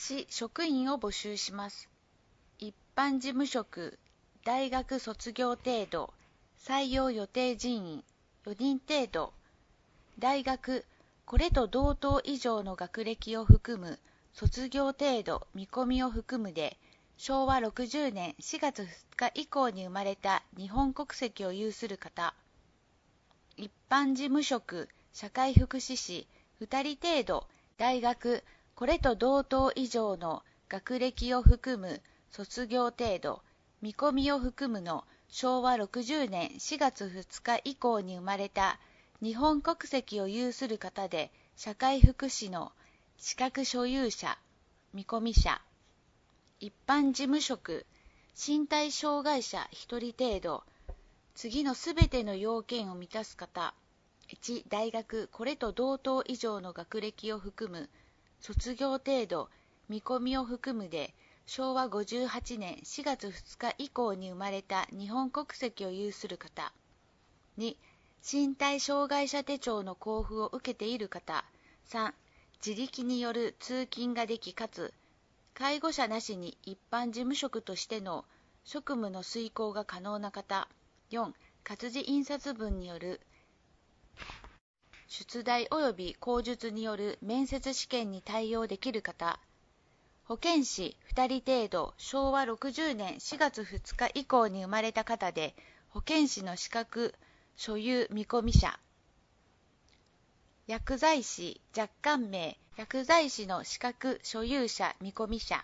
市職員を募集します。一般事務職、大学卒業程度、採用予定人員4人程度、大学、これと同等以上の学歴を含む卒業程度見込みを含むで、昭和60年4月2日以降に生まれた日本国籍を有する方、一般事務職、社会福祉士2人程度、大学、これと同等以上の学歴を含む卒業程度、見込みを含むの昭和60年4月2日以降に生まれた日本国籍を有する方で、社会福祉の資格所有者、見込み者、一般事務職、身体障害者1人程度、次のすべての要件を満たす方、1、大学、これと同等以上の学歴を含む卒業程度、見込みを含むで、昭和58年4月2日以降に生まれた日本国籍を有する方。2、身体障害者手帳の交付を受けている方。3、自力による通勤ができかつ、介護者なしに一般事務職としての職務の遂行が可能な方。4、活字印刷分による出題及び口述による面接試験に対応できる方。保健師2人程度、昭和60年4月2日以降に生まれた方で、保健師の資格所有見込み者。薬剤師若干名、薬剤師の資格所有者見込み者。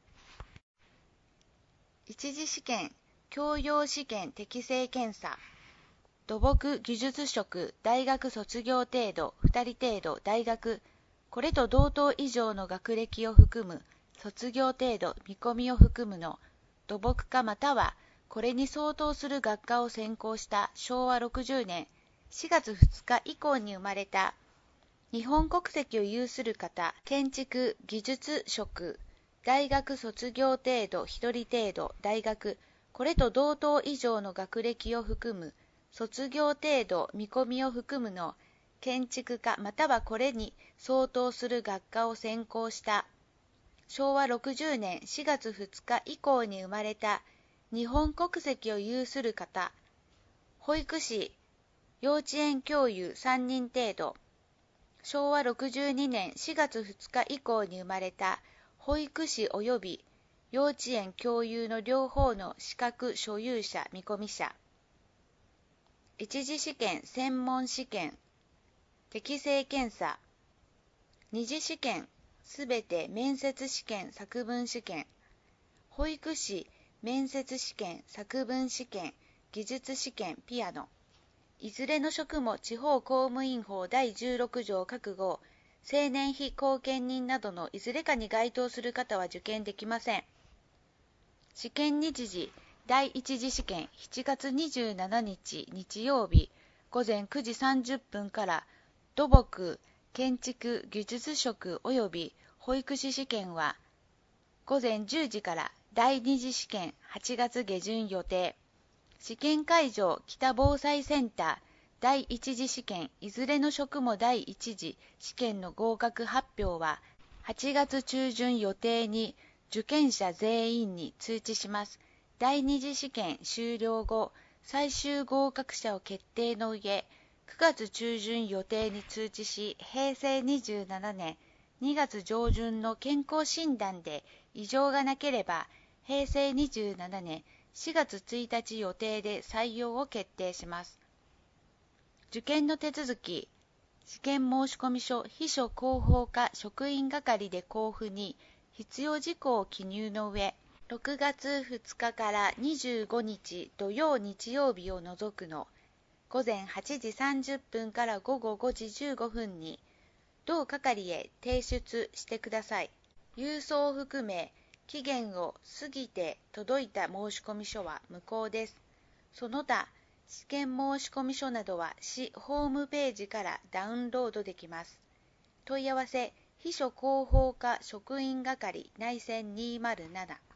一次試験、教養試験適正検査。土木技術職、大学卒業程度、2人程度、大学、これと同等以上の学歴を含む、卒業程度、見込みを含むの、土木科または、これに相当する学科を専攻した昭和60年4月2日以降に生まれた、日本国籍を有する方、建築技術職、大学卒業程度、1人程度、大学、これと同等以上の学歴を含む、卒業程度見込みを含むの建築科またはこれに相当する学科を専攻した昭和60年4月2日以降に生まれた日本国籍を有する方、保育士、幼稚園教諭3人程度、昭和62年4月2日以降に生まれた保育士及び幼稚園教諭の両方の資格所有者見込み者。一次試験、専門試験、適正検査。二次試験、すべて面接試験、作文試験。保育士、面接試験、作文試験、技術試験、ピアノ。いずれの職も地方公務員法第16条各号、青年非後見人などのいずれかに該当する方は受験できません。試験日時、第一次試験7月27日日曜日午前9時30分から土木、建築技術職及び保育士試験は午前10時から第二次試験8月下旬予定。試験会場北防災センター第一次試験いずれの職も第一次試験の合格発表は8月中旬予定に受験者全員に通知します。第二次試験終了後、最終合格者を決定の上、9月中旬予定に通知し、平成27年2月上旬の健康診断で異常がなければ、平成27年4月1日予定で採用を決定します。受験の手続き、試験申込書秘書広報課職員係で交付に必要事項を記入の上、6月2日から25日土曜日曜日を除くの午前8時30分から午後5時15分に同係へ提出してください。郵送を含め期限を過ぎて届いた申込書は無効です。その他、試験申込書などは市ホームページからダウンロードできます。問い合わせ秘書広報課職員係内線207